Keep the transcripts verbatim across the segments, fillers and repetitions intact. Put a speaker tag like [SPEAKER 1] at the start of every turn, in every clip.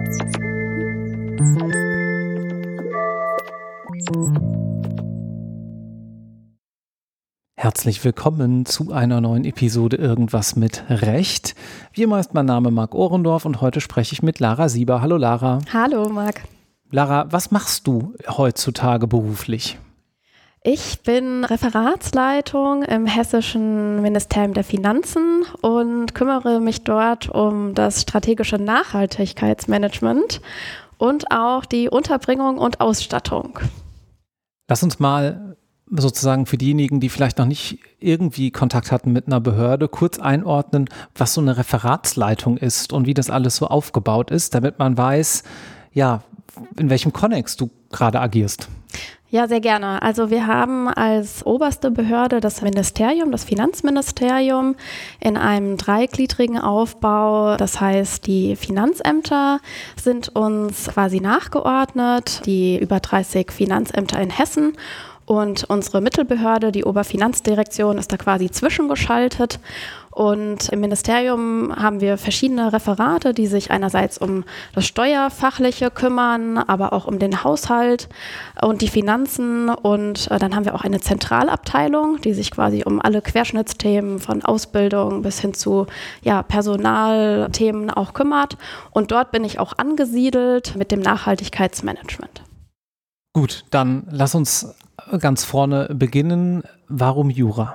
[SPEAKER 1] Herzlich willkommen zu einer neuen Episode Irgendwas mit Recht. Wie immer ist mein Name Marc Ohrendorf und heute spreche ich mit Lara Sieber. Hallo Lara.
[SPEAKER 2] Hallo Marc.
[SPEAKER 1] Lara, was machst du heutzutage beruflich?
[SPEAKER 2] Ich bin Referatsleitung im Hessischen Ministerium der Finanzen und kümmere mich dort um das strategische Nachhaltigkeitsmanagement und auch die Unterbringung und Ausstattung.
[SPEAKER 1] Lass uns mal sozusagen für diejenigen, die vielleicht noch nicht irgendwie Kontakt hatten mit einer Behörde, kurz einordnen, was so eine Referatsleitung ist und wie das alles so aufgebaut ist, damit man weiß, ja, in welchem Kontext du gerade agierst.
[SPEAKER 2] Ja, sehr gerne. Also wir haben als oberste Behörde das Ministerium, das Finanzministerium in einem dreigliedrigen Aufbau. Das heißt, die Finanzämter sind uns quasi nachgeordnet, die über dreißig Finanzämter in Hessen. Und unsere Mittelbehörde, die Oberfinanzdirektion, ist da quasi zwischengeschaltet. Und im Ministerium haben wir verschiedene Referate, die sich einerseits um das Steuerfachliche kümmern, aber auch um den Haushalt und die Finanzen. Und dann haben wir auch eine Zentralabteilung, die sich quasi um alle Querschnittsthemen von Ausbildung bis hin zu ja, Personalthemen auch kümmert. Und dort bin ich auch angesiedelt mit dem Nachhaltigkeitsmanagement.
[SPEAKER 1] Gut, dann lass uns ganz vorne beginnen. Warum Jura?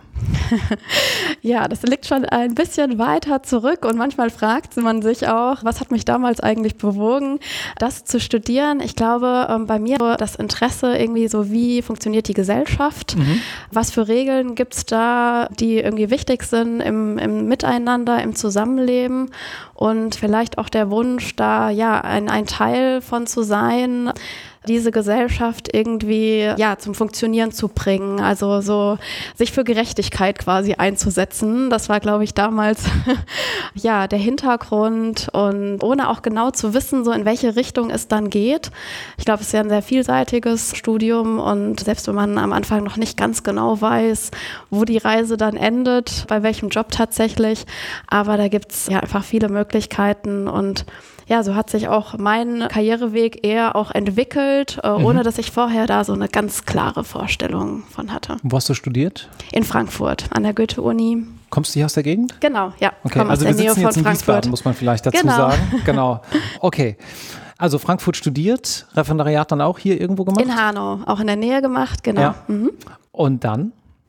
[SPEAKER 2] Ja, das liegt schon ein bisschen weiter zurück und manchmal fragt man sich auch, was hat mich damals eigentlich bewogen, das zu studieren. Ich glaube, bei mir das Interesse irgendwie so, wie funktioniert die Gesellschaft? Mhm. Was für Regeln gibt es da, die irgendwie wichtig sind im, im Miteinander, im Zusammenleben und vielleicht auch der Wunsch, da ja ein, ein Teil von zu sein, diese Gesellschaft irgendwie ja zum Funktionieren zu bringen, also so sich für Gerechtigkeit quasi einzusetzen. Das war, glaube ich, damals ja der Hintergrund und ohne auch genau zu wissen, so in welche Richtung es dann geht. Ich glaube, es ist ja ein sehr vielseitiges Studium und selbst wenn man am Anfang noch nicht ganz genau weiß, wo die Reise dann endet, bei welchem Job tatsächlich, aber da gibt es ja einfach viele Möglichkeiten und ja, so hat sich auch mein Karriereweg eher auch entwickelt, äh, ohne mhm. dass ich vorher da so eine ganz klare Vorstellung von hatte.
[SPEAKER 1] Wo hast du studiert?
[SPEAKER 2] In Frankfurt, an der Goethe-Uni.
[SPEAKER 1] Kommst du hier aus der Gegend?
[SPEAKER 2] Genau, ja.
[SPEAKER 1] Okay, also wir sitzen jetzt in Wiesbaden, muss man vielleicht dazu
[SPEAKER 2] genau.
[SPEAKER 1] sagen. Genau. Okay. Also Frankfurt studiert, Referendariat dann auch hier irgendwo gemacht?
[SPEAKER 2] In Hanau, auch in der Nähe gemacht, genau.
[SPEAKER 1] Ja.
[SPEAKER 2] Mhm.
[SPEAKER 1] Und dann?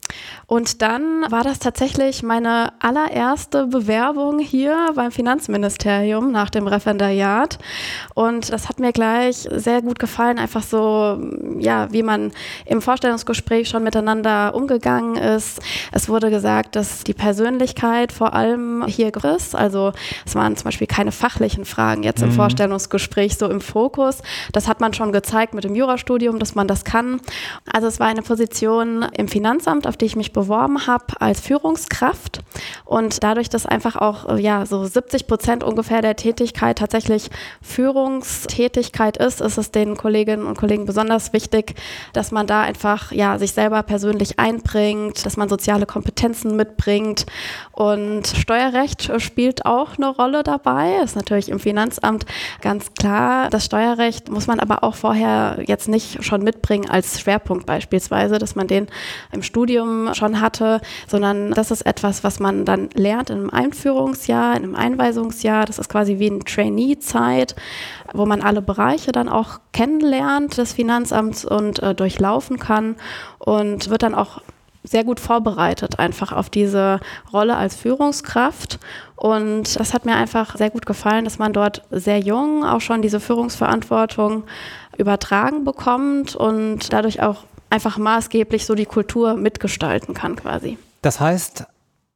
[SPEAKER 2] Und dann war das tatsächlich meine allererste Bewerbung hier beim Finanzministerium nach dem Referendariat. Und das hat mir gleich sehr gut gefallen, einfach so, ja, wie man im Vorstellungsgespräch schon miteinander umgegangen ist. Es wurde gesagt, dass die Persönlichkeit vor allem hier ist. Also es waren zum Beispiel keine fachlichen Fragen jetzt im mhm. Vorstellungsgespräch so im Fokus. Das hat man schon gezeigt mit dem Jurastudium, dass man das kann. Also es war eine Position im Finanzamt, auf die ich mich beworben habe als Führungskraft und dadurch, dass einfach auch ja so siebzig Prozent ungefähr der Tätigkeit tatsächlich Führungstätigkeit ist, ist es den Kolleginnen und Kollegen besonders wichtig, dass man da einfach ja sich selber persönlich einbringt, dass man soziale Kompetenzen mitbringt und Steuerrecht spielt auch eine Rolle dabei, ist natürlich im Finanzamt ganz klar. Das Steuerrecht muss man aber auch vorher jetzt nicht schon mitbringen als Schwerpunkt beispielsweise, dass man den im Studium schon hatte, sondern das ist etwas, was man dann lernt in einem Einführungsjahr, in einem Einweisungsjahr. Das ist quasi wie eine Trainee-Zeit, wo man alle Bereiche dann auch kennenlernt des Finanzamts und äh, durchlaufen kann und wird dann auch sehr gut vorbereitet einfach auf diese Rolle als Führungskraft. Und das hat mir einfach sehr gut gefallen, dass man dort sehr jung auch schon diese Führungsverantwortung übertragen bekommt und dadurch auch einfach maßgeblich so die Kultur mitgestalten kann quasi.
[SPEAKER 1] Das heißt,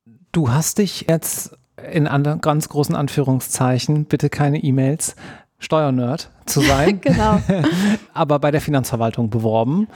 [SPEAKER 1] du hast dich jetzt in anderen, ganz großen Anführungszeichen, bitte keine E-Mails, Steuernerd zu sein,
[SPEAKER 2] genau.
[SPEAKER 1] aber bei der Finanzverwaltung beworben.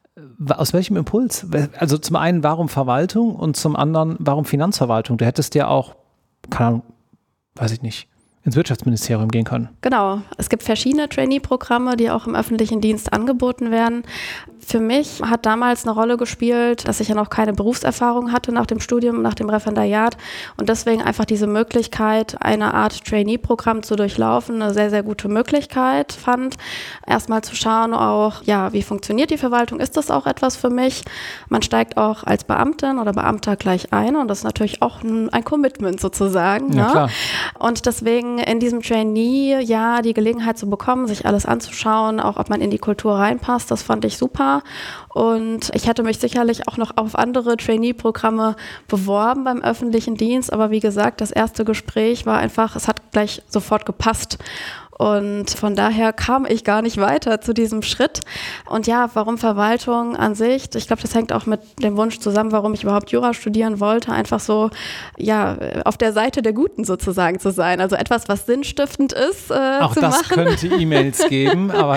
[SPEAKER 1] Aus welchem Impuls? Also zum einen, warum Verwaltung und zum anderen, warum Finanzverwaltung? Du hättest ja auch, keine Ahnung, weiß ich nicht, ins Wirtschaftsministerium gehen können.
[SPEAKER 2] Genau. Es gibt verschiedene Trainee-Programme, die auch im öffentlichen Dienst angeboten werden. Für mich hat damals eine Rolle gespielt, dass ich ja noch keine Berufserfahrung hatte nach dem Studium, nach dem Referendariat und deswegen einfach diese Möglichkeit, eine Art Trainee-Programm zu durchlaufen, eine sehr, sehr gute Möglichkeit fand. Erstmal zu schauen auch, ja, wie funktioniert die Verwaltung? Ist das auch etwas für mich? Man steigt auch als Beamtin oder Beamter gleich ein und das ist natürlich auch ein, ein Commitment sozusagen.
[SPEAKER 1] Ja,
[SPEAKER 2] ne?
[SPEAKER 1] klar.
[SPEAKER 2] Und deswegen in diesem Trainee, ja, die Gelegenheit zu bekommen, sich alles anzuschauen, auch ob man in die Kultur reinpasst, das fand ich super. Und ich hätte mich sicherlich auch noch auf andere Trainee-Programme beworben beim öffentlichen Dienst. Aber wie gesagt, das erste Gespräch war einfach, es hat gleich sofort gepasst. Und von daher kam ich gar nicht weiter zu diesem Schritt. Und ja, warum Verwaltung an sich? Ich glaube, das hängt auch mit dem Wunsch zusammen, warum ich überhaupt Jura studieren wollte. Einfach so, ja, auf der Seite der Guten sozusagen zu sein. Also etwas, was sinnstiftend ist, äh,
[SPEAKER 1] auch
[SPEAKER 2] zu
[SPEAKER 1] das
[SPEAKER 2] machen.
[SPEAKER 1] könnte E-Mails geben, aber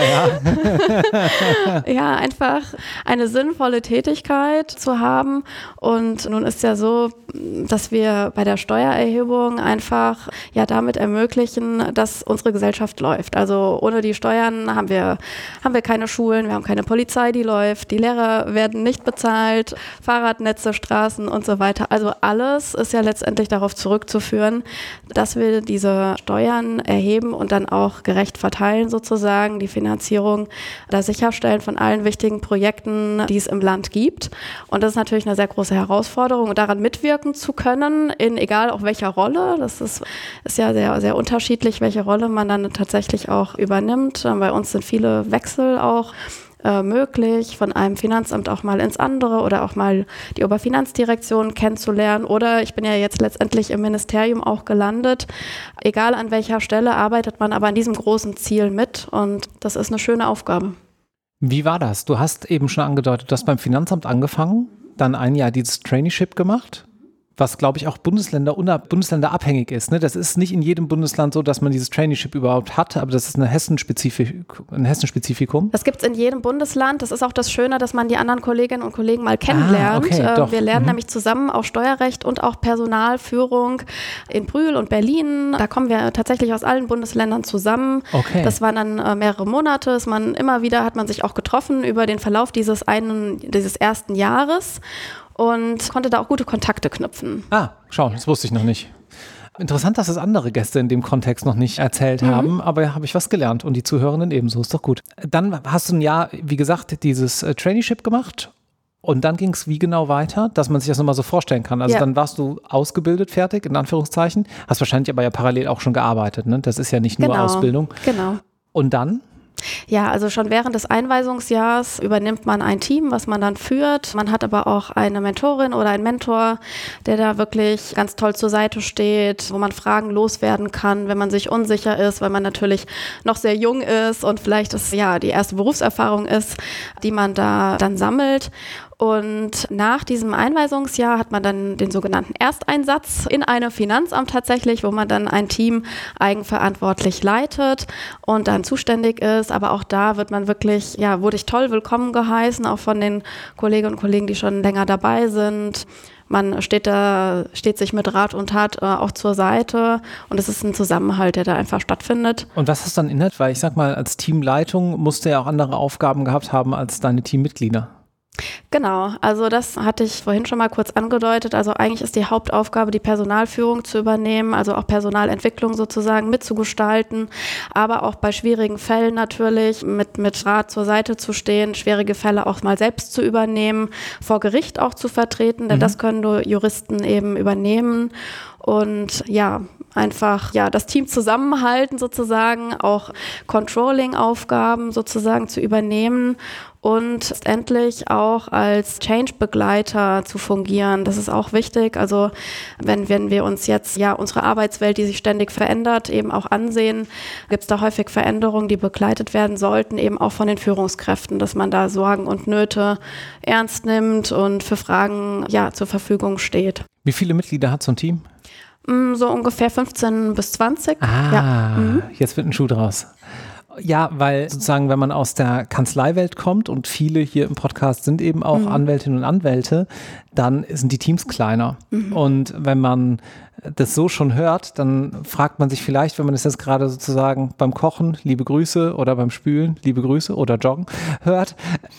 [SPEAKER 1] ja.
[SPEAKER 2] Ja, einfach eine sinnvolle Tätigkeit zu haben. Und nun ist ja so, dass wir bei der Steuererhebung einfach ja damit ermöglichen, dass unsere Gesellschaft läuft. Also ohne die Steuern haben wir, haben wir keine Schulen, wir haben keine Polizei, die läuft, die Lehrer werden nicht bezahlt, Fahrradnetze, Straßen und so weiter. Also alles ist ja letztendlich darauf zurückzuführen, dass wir diese Steuern erheben und dann auch gerecht verteilen sozusagen, die Finanzierung da sicherstellen von allen wichtigen Projekten, die es im Land gibt. Und das ist natürlich eine sehr große Herausforderung, daran mitwirken zu können, in egal auch welcher Rolle. Das ist, ist ja sehr, sehr unterschiedlich, welche Rolle man dann tatsächlich auch übernimmt. Bei uns sind viele Wechsel auch äh, möglich, von einem Finanzamt auch mal ins andere oder auch mal die Oberfinanzdirektion kennenzulernen. Oder ich bin ja jetzt letztendlich im Ministerium auch gelandet. Egal an welcher Stelle arbeitet man aber an diesem großen Ziel mit und das ist eine schöne Aufgabe.
[SPEAKER 1] Wie war das? Du hast eben schon angedeutet, du hast beim Finanzamt angefangen, dann ein Jahr dieses Traineeship gemacht, was, glaube ich, auch Bundesländer, Bundesländer abhängig ist. Ne? Das ist nicht in jedem Bundesland so, dass man dieses Traineeship überhaupt hat, aber das ist eine Hessenspezifik, ein Hessenspezifikum.
[SPEAKER 2] Das gibt es in jedem Bundesland. Das ist auch das Schöne, dass man die anderen Kolleginnen und Kollegen mal kennenlernt.
[SPEAKER 1] Ah, okay, doch.
[SPEAKER 2] Wir lernen
[SPEAKER 1] mhm.
[SPEAKER 2] nämlich zusammen auch Steuerrecht und auch Personalführung in Brühl und Berlin. Da kommen wir tatsächlich aus allen Bundesländern zusammen.
[SPEAKER 1] Okay.
[SPEAKER 2] Das waren dann äh, mehrere Monate. Ist man, immer wieder hat man sich auch getroffen über den Verlauf dieses, einen, dieses ersten Jahres. Und konnte da auch gute Kontakte knüpfen.
[SPEAKER 1] Ah, schau, das wusste ich noch nicht. Interessant, dass es andere Gäste in dem Kontext noch nicht erzählt mhm. haben, aber ja, habe ich was gelernt und die Zuhörenden ebenso, ist doch gut. Dann hast du ein Jahr, wie gesagt, dieses äh, Traineeship gemacht und dann ging es wie genau weiter, dass man sich das nochmal so vorstellen kann. Also ja. Dann warst du ausgebildet, fertig, in Anführungszeichen, hast wahrscheinlich aber ja parallel auch schon gearbeitet, ne? Das ist ja nicht nur
[SPEAKER 2] genau.
[SPEAKER 1] Ausbildung.
[SPEAKER 2] Genau.
[SPEAKER 1] Und dann?
[SPEAKER 2] Ja, also schon während des Einweisungsjahrs übernimmt man ein Team, was man dann führt. Man hat aber auch eine Mentorin oder einen Mentor, der da wirklich ganz toll zur Seite steht, wo man Fragen loswerden kann, wenn man sich unsicher ist, weil man natürlich noch sehr jung ist und vielleicht das ja die erste Berufserfahrung ist, die man da dann sammelt. Und nach diesem Einweisungsjahr hat man dann den sogenannten Ersteinsatz in einem Finanzamt tatsächlich, wo man dann ein Team eigenverantwortlich leitet und dann zuständig ist. Aber auch da wird man wirklich, ja, wurde ich toll willkommen geheißen, auch von den Kolleginnen und Kollegen, die schon länger dabei sind. Man steht da, steht sich mit Rat und Tat äh, auch zur Seite und es ist ein Zusammenhalt, der da einfach stattfindet.
[SPEAKER 1] Und was ist dann inhalt? Weil ich sag mal, als Teamleitung musst du ja auch andere Aufgaben gehabt haben als deine Teammitglieder.
[SPEAKER 2] Genau, also das hatte ich vorhin schon mal kurz angedeutet. Also eigentlich ist die Hauptaufgabe, die Personalführung zu übernehmen, also auch Personalentwicklung sozusagen mitzugestalten, aber auch bei schwierigen Fällen natürlich mit, mit Rat zur Seite zu stehen, schwierige Fälle auch mal selbst zu übernehmen, vor Gericht auch zu vertreten, denn mhm. das können nur Juristen eben übernehmen. Und ja, einfach ja das Team zusammenhalten sozusagen, auch Controlling-Aufgaben sozusagen zu übernehmen und letztendlich auch als Change-Begleiter zu fungieren. Das ist auch wichtig. Also wenn, wenn wir uns jetzt ja unsere Arbeitswelt, die sich ständig verändert, eben auch ansehen, gibt es da häufig Veränderungen, die begleitet werden sollten, eben auch von den Führungskräften, dass man da Sorgen und Nöte ernst nimmt und für Fragen ja zur Verfügung steht.
[SPEAKER 1] Wie viele Mitglieder hat so ein Team?
[SPEAKER 2] So ungefähr fünfzehn bis zwanzig.
[SPEAKER 1] Ah,
[SPEAKER 2] ja. mhm.
[SPEAKER 1] Jetzt wird ein Schuh draus. Ja, weil sozusagen, wenn man aus der Kanzleiwelt kommt und viele hier im Podcast sind eben auch mhm. Anwältinnen und Anwälte, dann sind die Teams kleiner. Mhm. Und wenn man das so schon hört, dann fragt man sich vielleicht, wenn man es jetzt gerade sozusagen beim Kochen, liebe Grüße, oder beim Spülen, liebe Grüße, oder Joggen hört,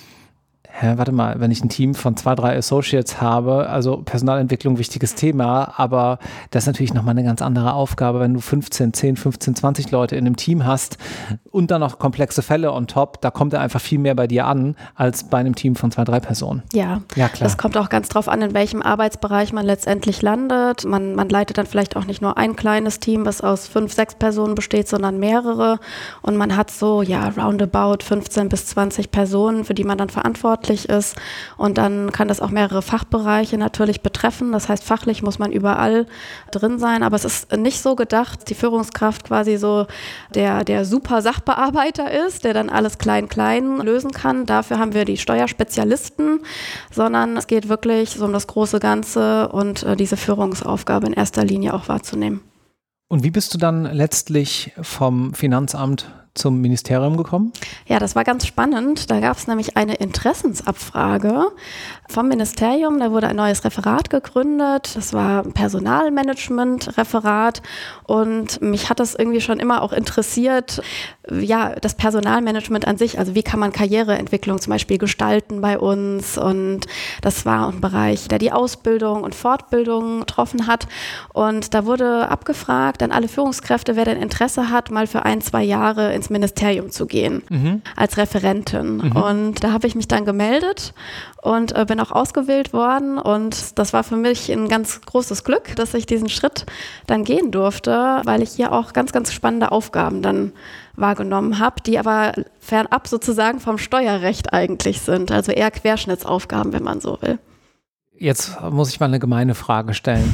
[SPEAKER 1] Hä, warte mal, wenn ich ein Team von zwei, drei Associates habe, also Personalentwicklung, wichtiges Thema, aber das ist natürlich nochmal eine ganz andere Aufgabe, wenn du fünfzehn, zehn, fünfzehn, zwanzig Leute in einem Team hast und dann noch komplexe Fälle on top, da kommt er einfach viel mehr bei dir an, als bei einem Team von zwei, drei Personen.
[SPEAKER 2] Ja, ja klar. Das kommt auch ganz drauf an, in welchem Arbeitsbereich man letztendlich landet. Man, man leitet dann vielleicht auch nicht nur ein kleines Team, was aus fünf, sechs Personen besteht, sondern mehrere und man hat so, ja, roundabout fünfzehn bis zwanzig Personen, für die man dann verantwortlich ist und dann kann das auch mehrere Fachbereiche natürlich betreffen. Das heißt, fachlich muss man überall drin sein, aber es ist nicht so gedacht, dass die Führungskraft quasi so der, der super Sachbearbeiter ist, der dann alles klein-klein lösen kann. Dafür haben wir die Steuerspezialisten, sondern es geht wirklich so um das große Ganze und äh, diese Führungsaufgabe in erster Linie auch wahrzunehmen.
[SPEAKER 1] Und wie bist du dann letztlich vom Finanzamt zum Ministerium gekommen? Ja, das war ganz spannend. Da gab es nämlich eine Interessensabfrage vom Ministerium. Da wurde ein neues Referat gegründet. Das war ein Personalmanagement-Referat. Und mich hat das irgendwie schon immer auch interessiert, ja, das Personalmanagement an sich. Also wie kann man Karriereentwicklung zum Beispiel gestalten bei uns? Und das war ein Bereich, der die Ausbildung und Fortbildung getroffen hat. Und da wurde abgefragt an alle Führungskräfte, wer denn Interesse hat, mal für ein, zwei Jahre ins Ministerium zu gehen, mhm. als Referentin. Mhm. Und da habe ich mich dann gemeldet und äh, bin auch ausgewählt worden. Und das war für mich ein ganz großes Glück, dass ich diesen Schritt dann gehen durfte, weil ich hier auch ganz, ganz spannende Aufgaben dann wahrgenommen habe, die aber fernab sozusagen vom Steuerrecht eigentlich sind. Also eher Querschnittsaufgaben, wenn man so will. Jetzt muss ich mal eine gemeine Frage stellen.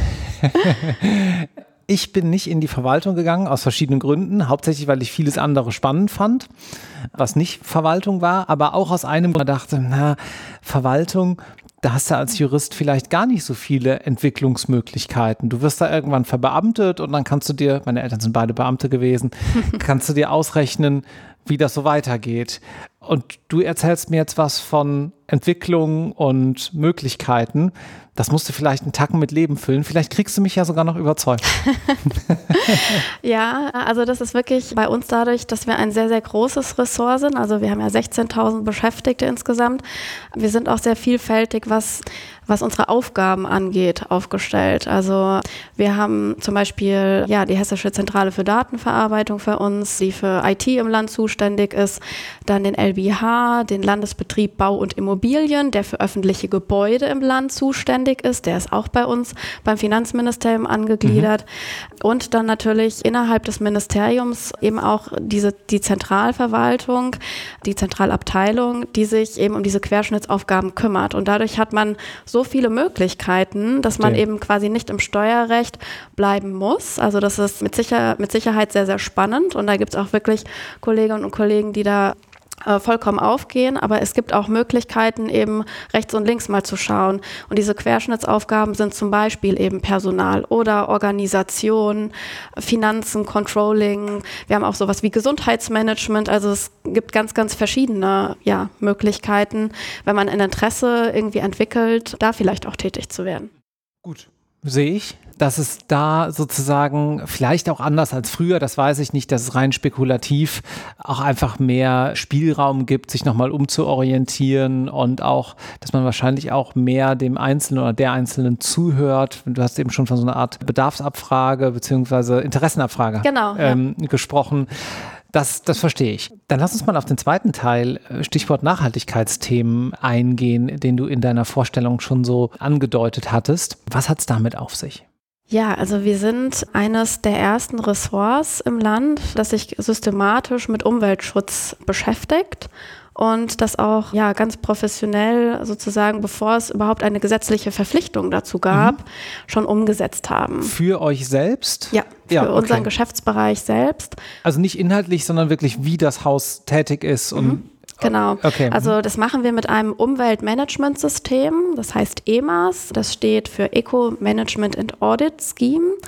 [SPEAKER 1] Ich bin nicht in die Verwaltung gegangen, aus verschiedenen Gründen. Hauptsächlich, weil ich vieles andere spannend fand, was nicht Verwaltung war, aber auch aus einem Grund dachte, na, Verwaltung, da hast du als Jurist vielleicht gar nicht so viele Entwicklungsmöglichkeiten. Du wirst da irgendwann verbeamtet und dann kannst du dir, meine Eltern sind beide Beamte gewesen, kannst du dir ausrechnen, wie das so weitergeht. Und du erzählst mir jetzt was von Entwicklung und Möglichkeiten. Das musst du vielleicht einen Tacken mit Leben füllen. Vielleicht kriegst du mich ja sogar noch überzeugt. Ja, also das ist wirklich bei uns dadurch, dass wir ein sehr, sehr großes Ressort sind. Also wir haben ja sechzehntausend Beschäftigte insgesamt. Wir sind auch sehr vielfältig, was, was unsere Aufgaben angeht, aufgestellt. Also wir haben zum Beispiel ja, die Hessische Zentrale für Datenverarbeitung für uns, die für I T im Land zuständig ist. Dann den L B H, den Landesbetrieb Bau und Immobilien, der für öffentliche Gebäude im Land zuständig ist. Der ist auch bei uns beim Finanzministerium angegliedert. Mhm. Und dann natürlich innerhalb des Ministeriums eben auch diese, die Zentralverwaltung, die Zentralabteilung, die sich eben um diese Querschnittsaufgaben kümmert. Und dadurch hat man so viele Möglichkeiten, dass man okay. eben quasi nicht im Steuerrecht bleiben muss. Also das ist mit, sicher, mit Sicherheit sehr, sehr spannend. Und da gibt es auch wirklich Kolleginnen und Kollegen, die da vollkommen aufgehen, aber es gibt auch Möglichkeiten, eben rechts und links mal zu schauen. Und diese Querschnittsaufgaben sind zum Beispiel eben Personal oder Organisation, Finanzen, Controlling. Wir haben auch sowas wie Gesundheitsmanagement. Also es gibt ganz, ganz verschiedene ja, Möglichkeiten, wenn man ein Interesse irgendwie entwickelt, da vielleicht auch tätig zu werden. Gut, sehe ich. Dass es da sozusagen vielleicht auch anders als früher, das weiß ich nicht, dass es rein spekulativ auch einfach mehr Spielraum gibt, sich nochmal umzuorientieren und auch, dass man wahrscheinlich auch mehr dem Einzelnen oder der Einzelnen zuhört. Du hast eben schon von so einer Art Bedarfsabfrage beziehungsweise Interessenabfrage genau, ähm, ja. gesprochen. Das, das verstehe ich. Dann lass uns mal auf den zweiten Teil, Stichwort Nachhaltigkeitsthemen, eingehen, den du in deiner Vorstellung schon so angedeutet hattest. Was hat es damit auf sich? Ja, also wir sind eines der ersten Ressorts im Land, das sich systematisch mit Umweltschutz beschäftigt und das auch ja ganz professionell sozusagen, bevor es überhaupt eine gesetzliche Verpflichtung dazu gab, mhm. schon umgesetzt haben. Für euch selbst? Ja, für ja, okay. unseren Geschäftsbereich selbst. Also nicht inhaltlich, sondern wirklich, wie das Haus tätig ist und mhm. Genau, okay. Also das machen wir mit einem Umweltmanagementsystem, das heißt E M A S, das steht für Eco Management and Audit Scheme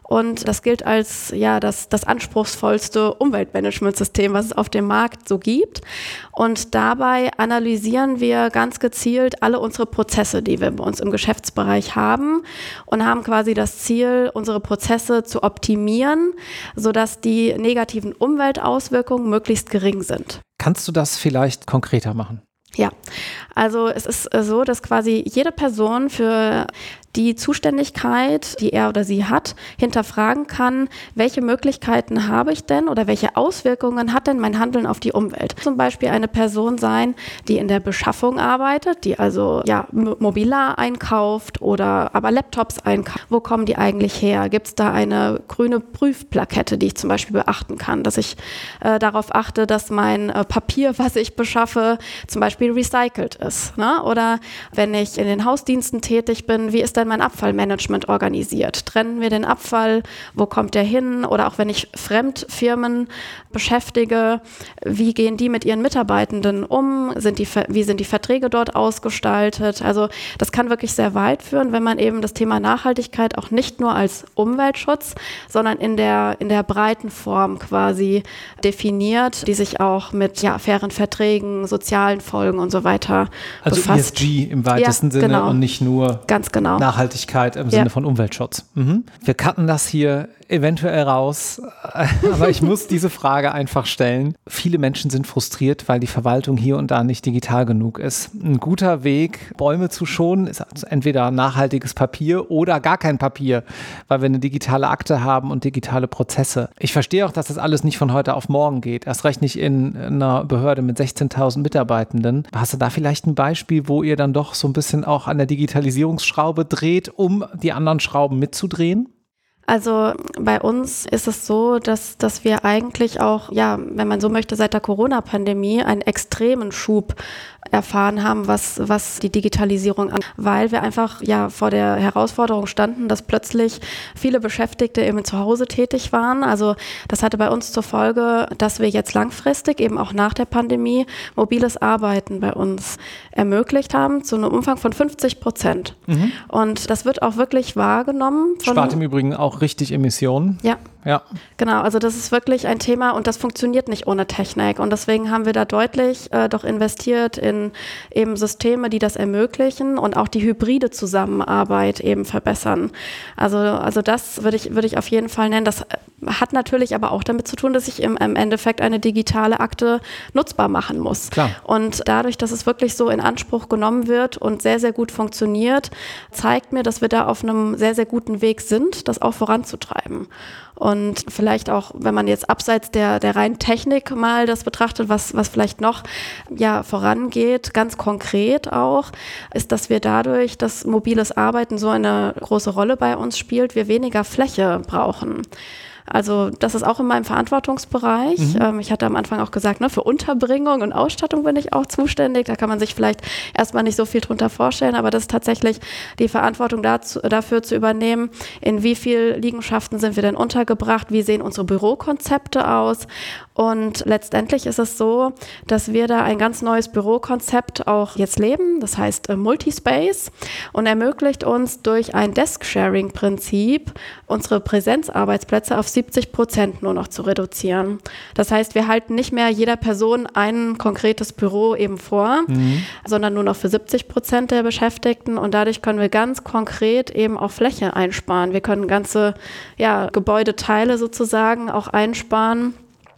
[SPEAKER 2] Und das gilt als ja das, das anspruchsvollste Umweltmanagementsystem, was es auf dem Markt so gibt. Und dabei analysieren wir ganz gezielt alle unsere Prozesse, die wir bei uns im Geschäftsbereich haben und haben quasi das Ziel, unsere Prozesse zu optimieren, sodass die negativen Umweltauswirkungen möglichst gering sind.
[SPEAKER 1] Kannst du das vielleicht konkreter machen?
[SPEAKER 2] Ja, also es ist so, dass quasi jede Person für die Zuständigkeit, die er oder sie hat, hinterfragen kann, welche Möglichkeiten habe ich denn oder welche Auswirkungen hat denn mein Handeln auf die Umwelt? Zum Beispiel eine Person sein, die in der Beschaffung arbeitet, die also ja Mobiliar einkauft oder aber Laptops einkauft. Wo kommen die eigentlich her? Gibt es da eine grüne Prüfplakette, die ich zum Beispiel beachten kann, dass ich äh, darauf achte, dass mein äh, Papier, was ich beschaffe, zum Beispiel recycelt ist, ne? Oder wenn ich in den Hausdiensten tätig bin, wie ist denn mein Abfallmanagement organisiert? Trennen wir den Abfall? Wo kommt der hin? Oder auch wenn ich Fremdfirmen beschäftige, wie gehen die mit ihren Mitarbeitenden um? Sind die, wie sind die Verträge dort ausgestaltet? Also das kann wirklich sehr weit führen, wenn man eben das Thema Nachhaltigkeit auch nicht nur als Umweltschutz, sondern in der, in der breiten Form quasi definiert, die sich auch mit ja, fairen Verträgen, sozialen Folgen und so weiter
[SPEAKER 1] also
[SPEAKER 2] befasst.
[SPEAKER 1] E S G im weitesten
[SPEAKER 2] ja,
[SPEAKER 1] Sinne
[SPEAKER 2] genau.
[SPEAKER 1] und nicht nur
[SPEAKER 2] Ganz genau.
[SPEAKER 1] Nachhaltigkeit im Sinne
[SPEAKER 2] ja.
[SPEAKER 1] von Umweltschutz. Mhm. Wir cutten das hier eventuell raus, aber ich muss diese Frage einfach stellen. Viele Menschen sind frustriert, weil die Verwaltung hier und da nicht digital genug ist. Ein guter Weg, Bäume zu schonen, ist entweder nachhaltiges Papier oder gar kein Papier, weil wir eine digitale Akte haben und digitale Prozesse. Ich verstehe auch, dass das alles nicht von heute auf morgen geht. Erst recht nicht in einer Behörde mit sechzehntausend Mitarbeitenden. Hast du da vielleicht ein Beispiel, wo ihr dann doch so ein bisschen auch an der Digitalisierungsschraube dreht, um die anderen Schrauben mitzudrehen?
[SPEAKER 2] Also bei uns ist es so, dass, dass wir eigentlich auch, ja, wenn man so möchte, seit der Corona-Pandemie einen extremen Schub erfahren haben, was, was die Digitalisierung angeht, weil wir einfach ja vor der Herausforderung standen, dass plötzlich viele Beschäftigte eben zu Hause tätig waren. Also das hatte bei uns zur Folge, dass wir jetzt langfristig eben auch nach der Pandemie mobiles Arbeiten bei uns ermöglicht haben, zu einem Umfang von fünfzig Prozent. Mhm. Und das wird auch wirklich wahrgenommen. Von,
[SPEAKER 1] Spart im Übrigen auch richtig Emissionen.
[SPEAKER 2] Ja.
[SPEAKER 1] Ja.
[SPEAKER 2] Genau, also das ist wirklich ein Thema und das funktioniert nicht ohne Technik und deswegen haben wir da deutlich äh, doch investiert in eben Systeme, die das ermöglichen und auch die hybride Zusammenarbeit eben verbessern. Also, also das würde ich, würde ich auf jeden Fall nennen. Das hat natürlich aber auch damit zu tun, dass ich im, im Endeffekt eine digitale Akte nutzbar machen muss.
[SPEAKER 1] Klar.
[SPEAKER 2] Und dadurch, dass es wirklich so in Anspruch genommen wird und sehr, sehr gut funktioniert, zeigt mir, dass wir da auf einem sehr, sehr guten Weg sind, das auch voranzutreiben. Und vielleicht auch, wenn man jetzt abseits der, der reinen Technik mal das betrachtet, was, was vielleicht noch ja, vorangeht, ganz konkret auch, ist, dass wir dadurch, dass mobiles Arbeiten so eine große Rolle bei uns spielt, wir weniger Fläche brauchen. Also das ist auch in meinem Verantwortungsbereich. Mhm. Ähm, ich hatte am Anfang auch gesagt, ne, für Unterbringung und Ausstattung bin ich auch zuständig. Da kann man sich vielleicht erstmal nicht so viel drunter vorstellen, aber das ist tatsächlich die Verantwortung dazu, dafür zu übernehmen, in wie viel Liegenschaften sind wir denn untergebracht, wie sehen unsere Bürokonzepte aus. Und letztendlich ist es so, dass wir da ein ganz neues Bürokonzept auch jetzt leben, das heißt äh, Multispace und ermöglicht uns durch ein Desk-Sharing-Prinzip unsere Präsenzarbeitsplätze auf siebzig Prozent nur noch zu reduzieren. Das heißt, wir halten nicht mehr jeder Person ein konkretes Büro eben vor, mhm. sondern nur noch für siebzig Prozent der Beschäftigten und dadurch können wir ganz konkret eben auch Fläche einsparen. Wir können ganze ja, Gebäudeteile sozusagen auch einsparen.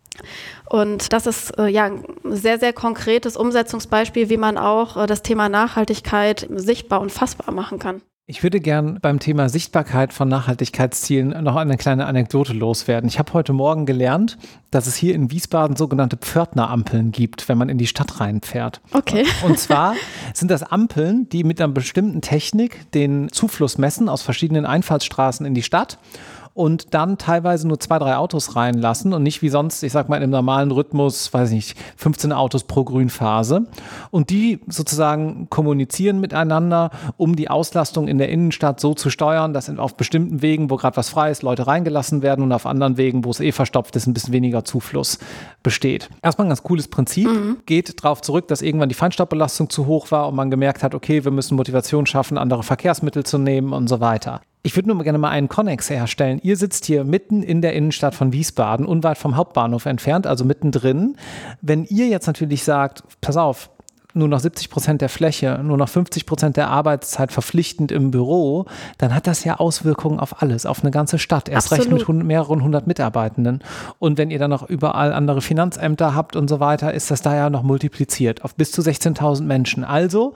[SPEAKER 2] Und das ist äh, ja ein sehr, sehr konkretes Umsetzungsbeispiel, wie man auch äh, das Thema Nachhaltigkeit sichtbar und fassbar machen kann.
[SPEAKER 1] Ich würde gern beim Thema Sichtbarkeit von Nachhaltigkeitszielen noch eine kleine Anekdote loswerden. Ich habe heute Morgen gelernt, dass es hier in Wiesbaden sogenannte Pförtnerampeln gibt, wenn man in die Stadt reinfährt.
[SPEAKER 2] Okay.
[SPEAKER 1] Und zwar sind das Ampeln, die mit einer bestimmten Technik den Zufluss messen aus verschiedenen Einfallsstraßen in die Stadt und dann teilweise nur zwei, drei Autos reinlassen und nicht wie sonst, ich sag mal, im normalen Rhythmus, weiß ich nicht, fünfzehn Autos pro Grünphase. Und die sozusagen kommunizieren miteinander, um die Auslastung in der Innenstadt so zu steuern, dass auf bestimmten Wegen, wo gerade was frei ist, Leute reingelassen werden und auf anderen Wegen, wo es eh verstopft ist, ein bisschen weniger Zufluss besteht. Erstmal ein ganz cooles Prinzip, mhm. geht darauf zurück, dass irgendwann die Feinstaubbelastung zu hoch war und man gemerkt hat, okay, wir müssen Motivation schaffen, andere Verkehrsmittel zu nehmen und so weiter. Ich würde nur gerne mal einen Konnex herstellen. Ihr sitzt hier mitten in der Innenstadt von Wiesbaden, unweit vom Hauptbahnhof entfernt, also mittendrin. Wenn ihr jetzt natürlich sagt, pass auf, nur noch siebzig Prozent der Fläche, nur noch fünfzig Prozent der Arbeitszeit verpflichtend im Büro, dann hat das ja Auswirkungen auf alles, auf eine ganze Stadt. Erst recht mit hund- mehreren hundert Mitarbeitenden. Und wenn ihr dann noch überall andere Finanzämter habt und so weiter, ist das da ja noch multipliziert auf bis zu sechzehntausend Menschen. Also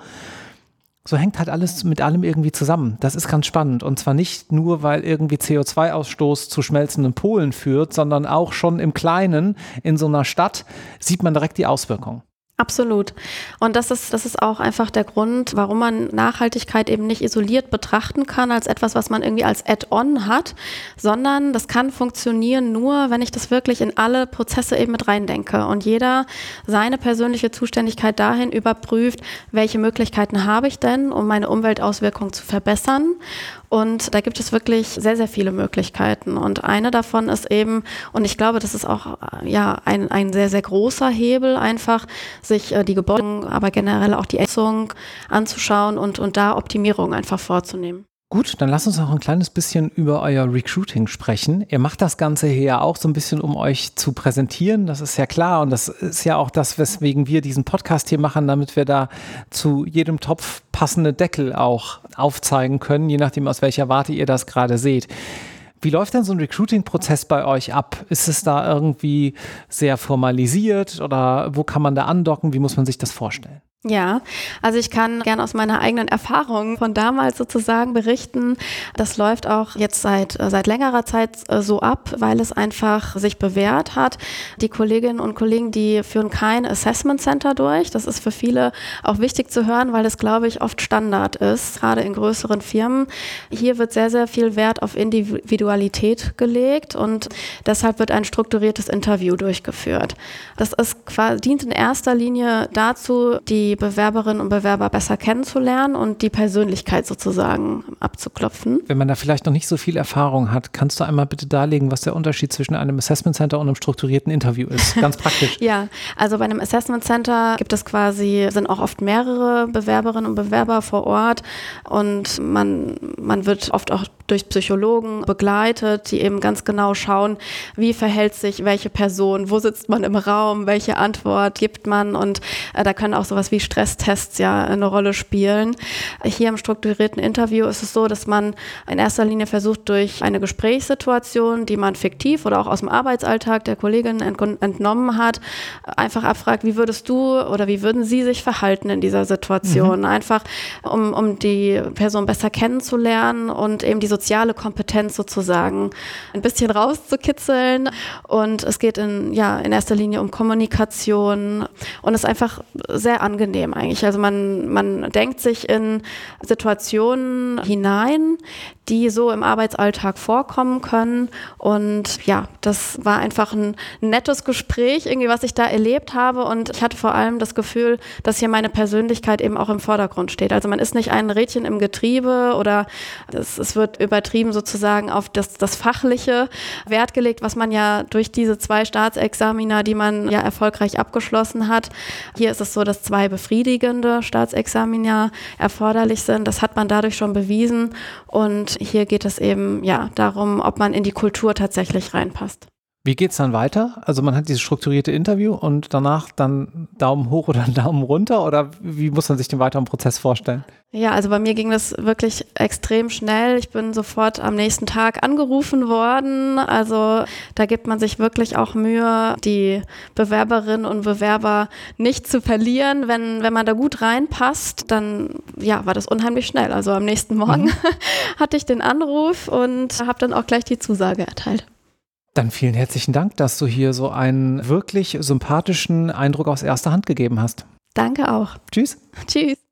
[SPEAKER 1] so hängt halt alles mit allem irgendwie zusammen. Das ist ganz spannend. Und zwar nicht nur, weil irgendwie C O zwei Ausstoß zu schmelzenden Polen führt, sondern auch schon im Kleinen in so einer Stadt sieht man direkt die Auswirkungen.
[SPEAKER 2] Absolut. Und das ist, das ist auch einfach der Grund, warum man Nachhaltigkeit eben nicht isoliert betrachten kann als etwas, was man irgendwie als Add-on hat, sondern das kann funktionieren nur, wenn ich das wirklich in alle Prozesse eben mit reindenke und jeder seine persönliche Zuständigkeit dahin überprüft, welche Möglichkeiten habe ich denn, um meine Umweltauswirkungen zu verbessern. Und da gibt es wirklich sehr, sehr viele Möglichkeiten. Und eine davon ist eben, und ich glaube, das ist auch ja ein, ein sehr, sehr großer Hebel, einfach sich äh, die Gebäude, aber generell auch die Ätzung anzuschauen und, und da Optimierungen einfach vorzunehmen.
[SPEAKER 1] Gut, dann lasst uns noch ein kleines bisschen über euer Recruiting sprechen. Ihr macht das Ganze hier ja auch so ein bisschen, um euch zu präsentieren. Das ist ja klar und das ist ja auch das, weswegen wir diesen Podcast hier machen, damit wir da zu jedem Topf passende Deckel auch aufzeigen können, je nachdem, aus welcher Warte ihr das gerade seht. Wie läuft denn so ein Recruiting-Prozess bei euch ab? Ist es da irgendwie sehr formalisiert oder wo kann man da andocken? Wie muss man sich das vorstellen?
[SPEAKER 2] Ja, also ich kann gerne aus meiner eigenen Erfahrung von damals sozusagen berichten. Das läuft auch jetzt seit, seit längerer Zeit so ab, weil es einfach sich bewährt hat. Die Kolleginnen und Kollegen, die führen kein Assessment Center durch. Das ist für viele auch wichtig zu hören, weil es, glaube ich, oft Standard ist, gerade in größeren Firmen. Hier wird sehr, sehr viel Wert auf Individualität gelegt und deshalb wird ein strukturiertes Interview durchgeführt. Das ist quasi, dient in erster Linie dazu, die die Bewerberinnen und Bewerber besser kennenzulernen und die Persönlichkeit sozusagen abzuklopfen.
[SPEAKER 1] Wenn man da vielleicht noch nicht so viel Erfahrung hat, kannst du einmal bitte darlegen, was der Unterschied zwischen einem Assessment Center und einem strukturierten Interview ist? Ganz praktisch.
[SPEAKER 2] Ja, also bei einem Assessment Center gibt es quasi, sind auch oft mehrere Bewerberinnen und Bewerber vor Ort und man, man wird oft auch durch Psychologen begleitet, die eben ganz genau schauen, wie verhält sich welche Person, wo sitzt man im Raum, welche Antwort gibt man und äh, da können auch sowas wie Stresstests ja eine Rolle spielen. Hier im strukturierten Interview ist es so, dass man in erster Linie versucht, durch eine Gesprächssituation, die man fiktiv oder auch aus dem Arbeitsalltag der Kollegin entnommen hat, einfach abfragt, wie würdest du oder wie würden sie sich verhalten in dieser Situation? Mhm. Einfach, um, um die Person besser kennenzulernen und eben die soziale Kompetenz sozusagen ein bisschen rauszukitzeln. Und es geht in, ja, in erster Linie um Kommunikation und es ist einfach sehr angenehm eigentlich. Also man, man denkt sich in Situationen hinein, die so im Arbeitsalltag vorkommen können. Und ja, das war einfach ein nettes Gespräch, irgendwie, was ich da erlebt habe. Und ich hatte vor allem das Gefühl, dass hier meine Persönlichkeit eben auch im Vordergrund steht. Also man ist nicht ein Rädchen im Getriebe oder es, es wird übertrieben sozusagen auf das, das Fachliche Wert gelegt, was man ja durch diese zwei Staatsexamina, die man ja erfolgreich abgeschlossen hat. Hier ist es so, dass zwei befriedigende Staatsexamina erforderlich sind. Das hat man dadurch schon bewiesen. Und hier geht es eben ja darum, ob man in die Kultur tatsächlich reinpasst.
[SPEAKER 1] Wie geht's dann weiter? Also man hat dieses strukturierte Interview und danach dann Daumen hoch oder Daumen runter oder wie muss man sich den weiteren Prozess vorstellen?
[SPEAKER 2] Ja, also bei mir ging das wirklich extrem schnell. Ich bin sofort am nächsten Tag angerufen worden. Also da gibt man sich wirklich auch Mühe, die Bewerberinnen und Bewerber nicht zu verlieren. Wenn, wenn man da gut reinpasst, dann ja, war das unheimlich schnell. Also am nächsten Morgen mhm. hatte ich den Anruf und habe dann auch gleich die Zusage erteilt.
[SPEAKER 1] Dann vielen herzlichen Dank, dass du hier so einen wirklich sympathischen Eindruck aus erster Hand gegeben hast.
[SPEAKER 2] Danke auch.
[SPEAKER 1] Tschüss.
[SPEAKER 2] Tschüss.